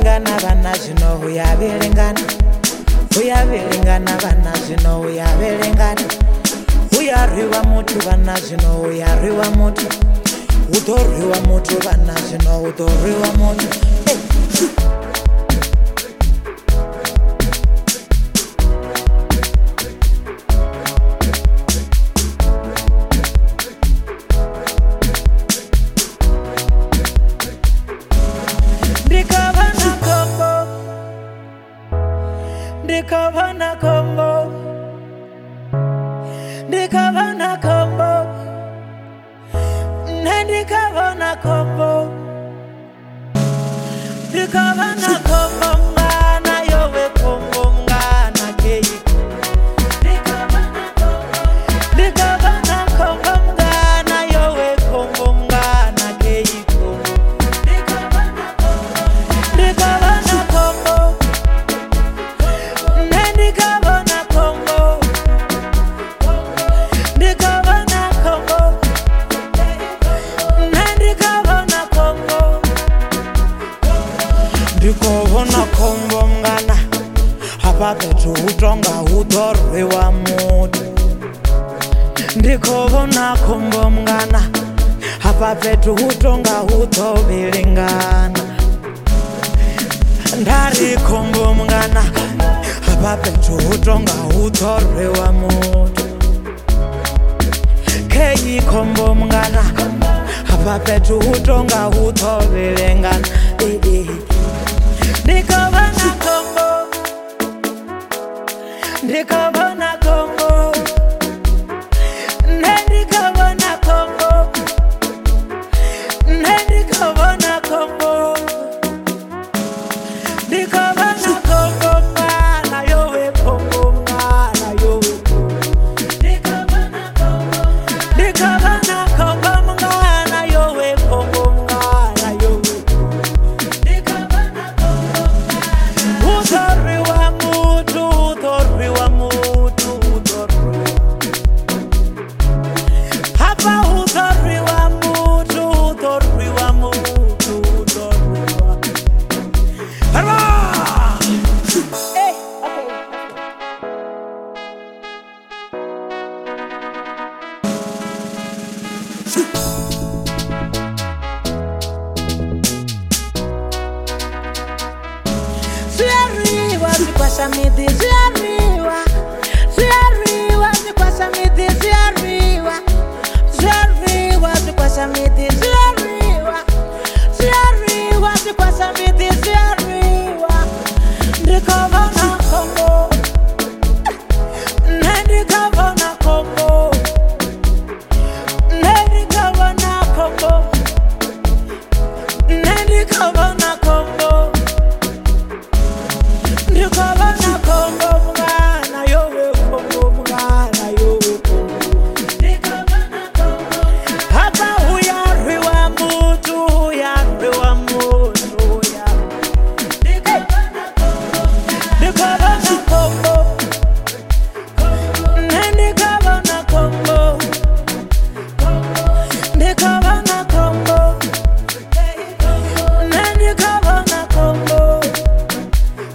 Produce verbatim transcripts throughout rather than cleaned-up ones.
belengana bana zwino uya belengana uya belengana bana zwino uya belengana uya riwa muthu bana zwino uya riwa muthu udo riwa muthu bana zwino udo riwa muthu Ndikavana kombo, ndikavana kombo, ndikavana kombo, ndikavana kombo mngana yowe kombo mngana kei. Ndikavana kombo, ndikavana kombo mngana yowe kombo mngana kei. Ndikavana kombo, ndikavana kombo. Ndikovona kombo mngana hapa petu utonga udorwewa mutu. Ndikovona kombo mngana hapa petu utonga udobilingana. Ndari kombo mngana hapa petu utonga udorwewa mutu. Kei kombo mngana hapa petu utonga udobilingana. Ndikavana kombo, ndikavana kombo, ndikavana kombo, ndikavana kombo, ndikavana kombo mngana yowe kombo mngana yowe ndikavana kombo, ndikavana kombo mngana yowe kombo mngana yowe. Udorriwa mutu, udorriwa mutu, udorriwa. Hapa udorriwa mutu, udorriwa mutu, udorriwa. Hurrah! Hey, okay. Ziyariwa zikwasha midi, ziyariwa, ziyariwa zikwasha midi, ziyariwa, ziyariwa zikwasha midi, ziyariwa, ziyariwa zikwasha midi, ziyariwa. Ndikavana kombo, ndikavana kombo, ndikavana kombo, ndikavana kombo. Ndikavana kombo mngana yowe kombo mngana yowe kombo. Ndikavana kombo hapa uyariwa mutu uyariwa mutu uya. Ndikavana kombo, ndikavana kombo, ndikavana kombo, ndikavana kombo, ndikavana kombo.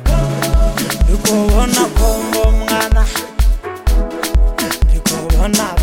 Ndikovona kombo mngana, ndikovona